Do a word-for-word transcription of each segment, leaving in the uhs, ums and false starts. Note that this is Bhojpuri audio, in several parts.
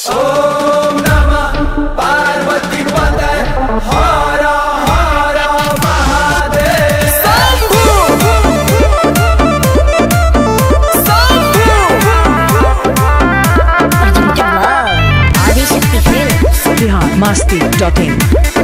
ओम नमः पार्वती पतये हर हर महादेव। शंभू आदिशक्ति फिल्म बिहार मस्ती डॉट इन।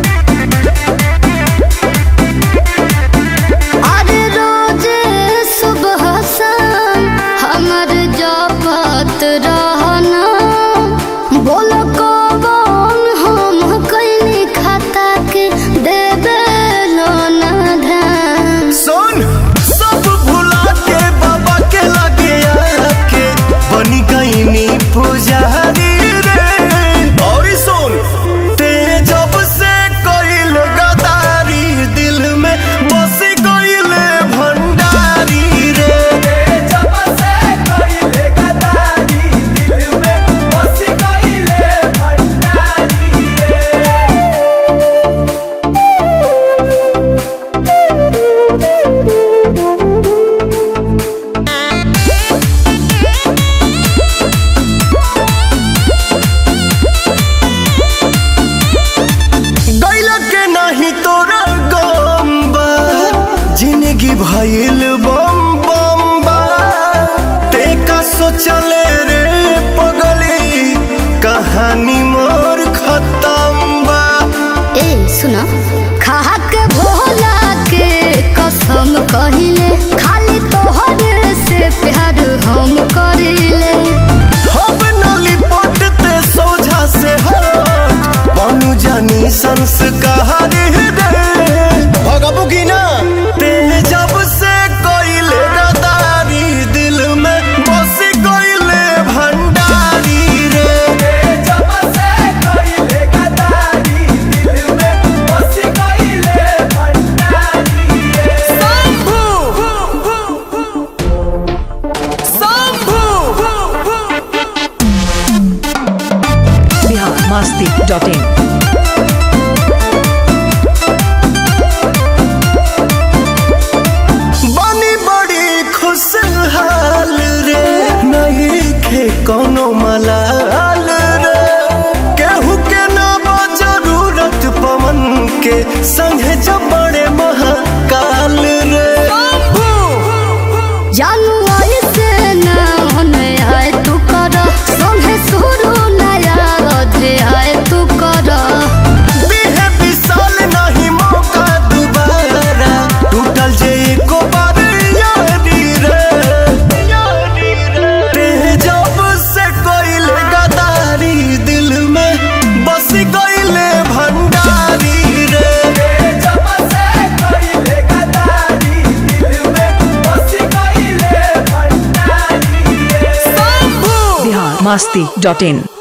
अरे रोज सुबह शाम हमर जपत रहना बोलो कौन हम कैली खाता के देवे लो ना ध्यान। सुन सब भुला के बाबा के लगे आके बनी गईनी पुजारी रे। और सुन ते जब से कोइल गदारी दिल में बस गईल भंडारी रे। जब से कइले गदारी दिल में बस कइले भंडारी रे। गईल के नहीं तोरा गम बा जिंदगी भइल बम बम बा। ते का सोचले रे पगली कहानी मोर खत्म बा। ए सुना खा के भोला के कसम कहिले खाली तोहरे से प्यार हम करिले। हम नली पटते सोझा से हट बनू जानी संस्कार दे। भगबू की ना ते जब से कोइले गदारी दिल में बस कोइले भंडारी रे। जब से कइले गदारी दिल में बस कइले भंडारी रे। शंभू शंभू बिहार मस्ती डॉट इन। बनी बड़ी खुशहाल रे नहीं खे कोनो मलाल रे। केहू के ना बा जरूरत पवन के संगे जब बड़े महाकाल रे। जानू ऐसे ना होने आए तू कर संगे शुरू नया अध्याय तू कर। बिहे विशाल नहीं मौका दोबारा टूटल जे एको बार यारी रे। ते जब से कोइले गदारी दिल में बस गईले भंडारी रे। जब से कइले गदारी दिल में बस कइले भंडारी रे। शंभू बिहार मस्ती डॉट इन।